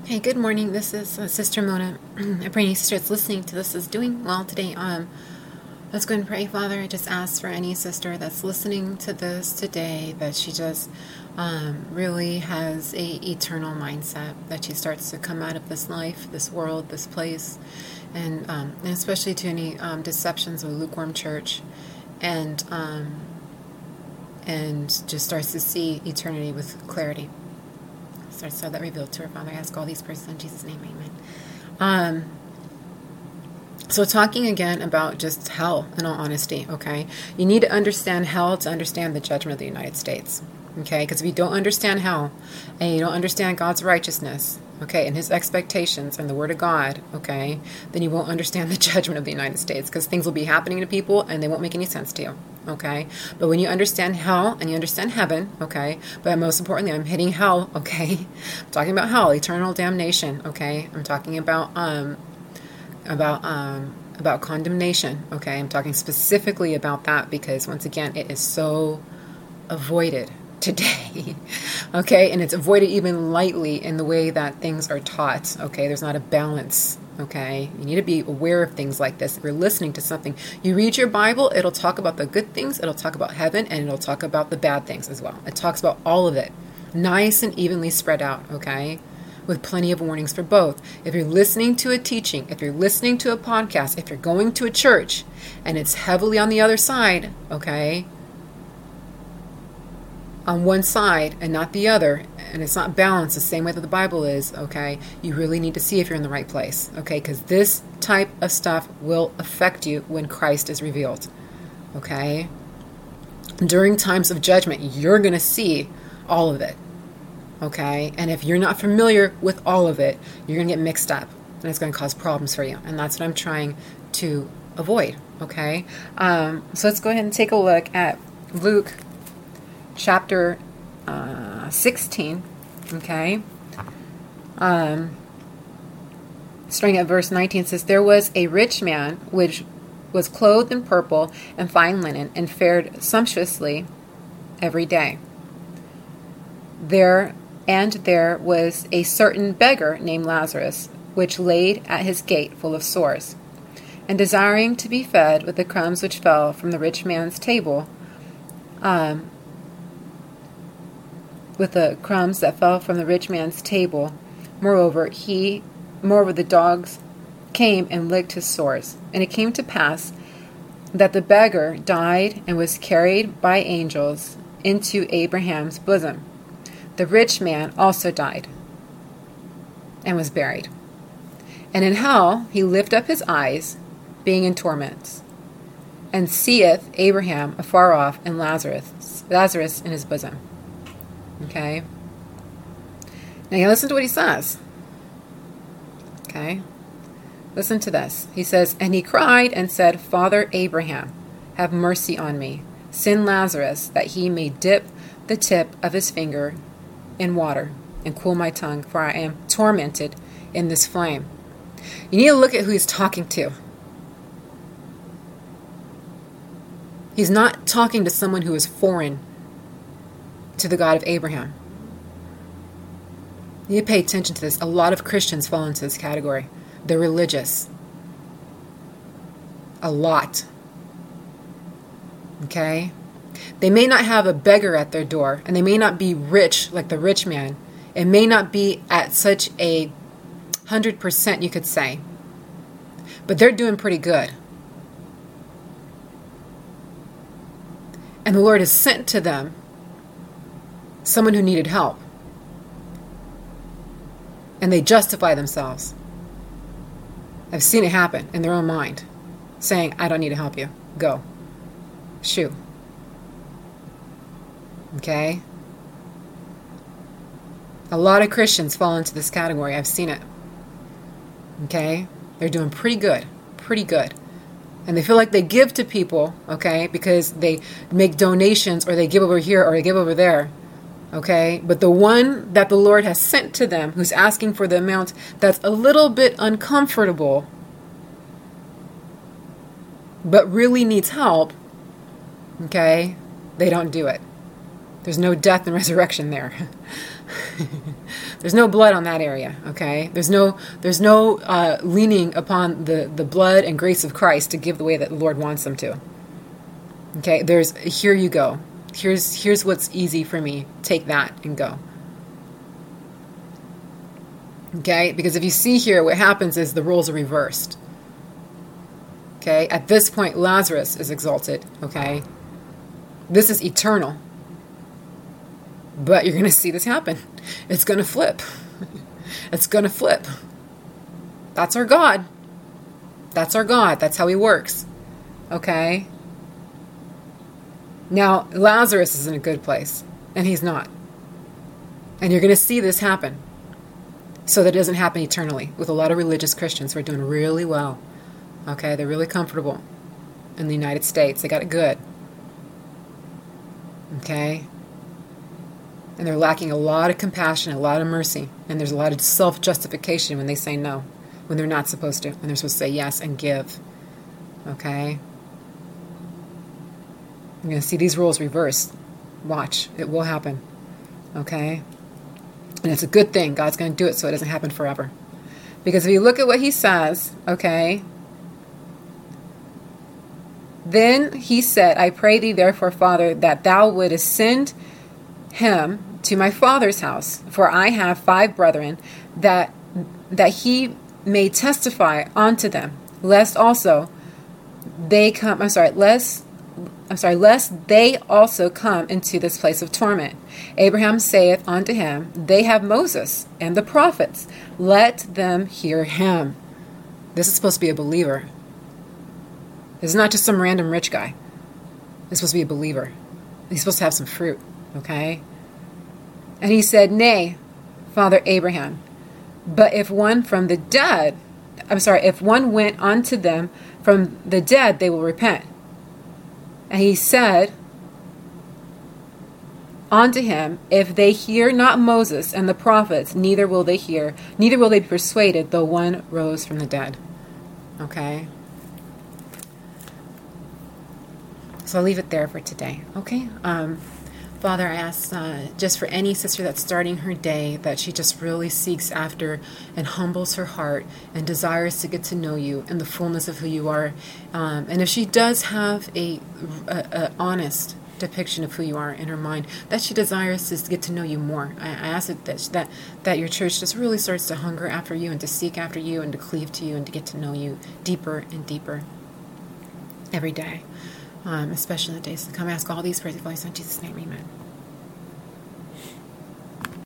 Hey, good morning. This is Sister Mona. I pray any sister that's listening to this is doing well today. Let's go and pray. Father, I just ask for any sister that's listening to this today that she just really has a eternal mindset, that she starts to come out of this life, this world, this place, and especially to any deceptions of a lukewarm church, and just starts to see eternity with clarity. Starts to have that revealed to her. Father, I ask all these prayers in Jesus' name, amen. So talking again about just hell, in all honesty, okay? You need to understand hell to understand the judgment of the United States, okay? Because if you don't understand hell, and you don't understand God's righteousness, okay, and his expectations and the word of God, okay, then you won't understand the judgment of the United States, because things will be happening to people and they won't make any sense to you, okay? But when you understand hell and you understand heaven, okay, but most importantly, I'm hitting hell, okay? I'm talking about hell, eternal damnation, okay? I'm talking about condemnation, okay? I'm talking specifically about that because, once again, it is so avoided today, okay? And it's avoided even lightly in the way that things are taught, okay? There's not a balance, okay? You need to be aware of things like this. If you're listening to something, you read your Bible, it'll talk about the good things, it'll talk about heaven, and it'll talk about the bad things as well. It talks about all of it, nice and evenly spread out, okay? With plenty of warnings for both. If you're listening to a teaching, if you're listening to a podcast, if you're going to a church, and it's heavily on the other side, okay, on one side and not the other, and it's not balanced the same way that the Bible is, okay, you really need to see if you're in the right place, okay, because this type of stuff will affect you when Christ is revealed, okay? During times of judgment, you're going to see all of it, okay? And if you're not familiar with all of it, you're going to get mixed up, and it's going to cause problems for you, and that's what I'm trying to avoid, okay? So let's go ahead and take a look at Luke chapter 16, okay? Starting at verse 19, it says, "There was a rich man which was clothed in purple and fine linen, and fared sumptuously every day. There was a certain beggar named Lazarus, which laid at his gate full of sores, and desiring to be fed with the crumbs which fell from the rich man's table, with the crumbs that fell from the rich man's table. Moreover, the dogs came and licked his sores. And it came to pass that the beggar died and was carried by angels into Abraham's bosom. The rich man also died and was buried. And in hell he lift up his eyes, being in torments, and seeth Abraham afar off and Lazarus in his bosom." Okay? Now you listen to what he says. Okay? Listen to this. He says, "And he cried and said, Father Abraham, have mercy on me. Send Lazarus, that he may dip the tip of his finger in water and cool my tongue, for I am tormented in this flame." You need to look at who he's talking to. He's not talking to someone who is foreign to the God of Abraham. You need to pay attention to this. A lot of Christians fall into this category. They're religious. A lot. Okay? They may not have a beggar at their door, and they may not be rich like the rich man. It may not be at such a 100%, you could say. But they're doing pretty good. And the Lord has sent to them someone who needed help. And they justify themselves. I've seen it happen in their own mind, saying, "I don't need to help you. Go. Shoo." Okay? A lot of Christians fall into this category. I've seen it. Okay? They're doing pretty good. Pretty good. And they feel like they give to people, okay, because they make donations, or they give over here, or they give over there. Okay, but the one that the Lord has sent to them, who's asking for the amount that's a little bit uncomfortable, but really needs help, okay, they don't do it. There's no death and resurrection there. There's no blood on that area, okay? There's no leaning upon the blood and grace of Christ to give the way that the Lord wants them to. Okay, here you go. Here's what's easy for me. Take that and go. Okay, because if you see here, what happens is the roles are reversed. Okay, at this point, Lazarus is exalted. Okay, this is eternal. But you're going to see this happen. It's going to flip. It's going to flip. That's our God. That's our God. That's how he works. Okay? Now, Lazarus is in a good place, and he's not. And you're going to see this happen. So that it doesn't happen eternally with a lot of religious Christians who are doing really well. Okay? They're really comfortable in the United States. They got it good. Okay? And they're lacking a lot of compassion, a lot of mercy. And there's a lot of self-justification when they say no, when they're not supposed to. And they're supposed to say yes and give. Okay? You're going to see these roles reversed. Watch. It will happen. Okay? And it's a good thing. God's going to do it so it doesn't happen forever. Because if you look at what he says, okay? Then he said, I pray thee therefore, Father, that thou wouldest send him to my father's house, for I have 5 brethren, that he may testify unto them, lest they also come into this place of torment. Abraham saith unto him, they have Moses and the prophets, let them hear him. This is supposed to be a believer. This is not just some random rich guy. This is supposed to be a believer. He's supposed to have some fruit. Okay? And he said, nay, Father Abraham, but if one went unto them from the dead, they will repent. And he said unto him, if they hear not Moses and the prophets, neither will they be persuaded, though one rose from the dead. Okay? So I'll leave it there for today. Okay? Father, I ask just for any sister that's starting her day, that she just really seeks after and humbles her heart and desires to get to know you in the fullness of who you are. And if she does have a honest depiction of who you are in her mind, that she desires to get to know you more. I ask that your church just really starts to hunger after you and to seek after you and to cleave to you and to get to know you deeper and deeper every day. Especially in the days to come. I ask all these prayers in Jesus' name, amen.